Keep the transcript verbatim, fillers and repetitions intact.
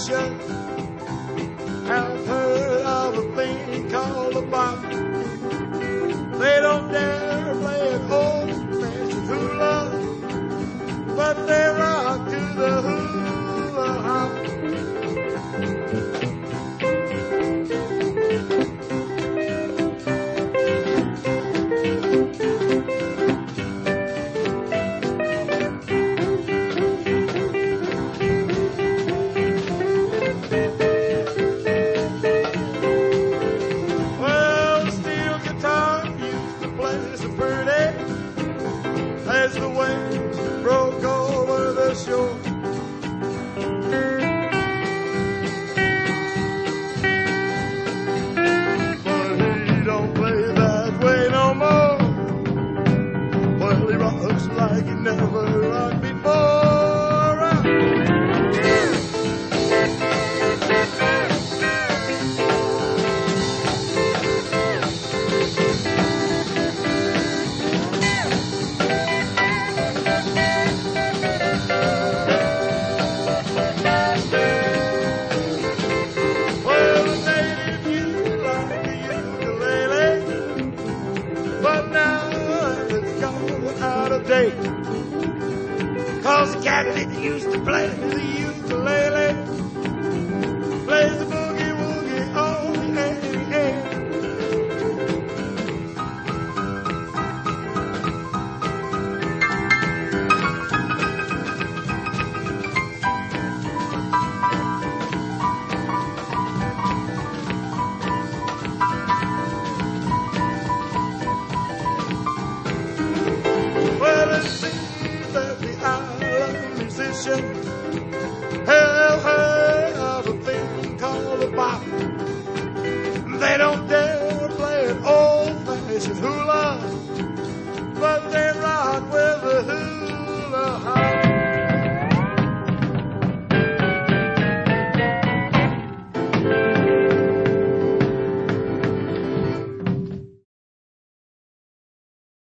musicians have heard of a thing called a bop. They don't dare play an old-fashioned hula, but they rock to the hula hop. As the waves broke over the shore, but he don't play that way no more. Well, he rocks like he never rocked before. Cause the cat that used to play the ukulele plays the boogie woogie all the air. Well, it seems that the island musician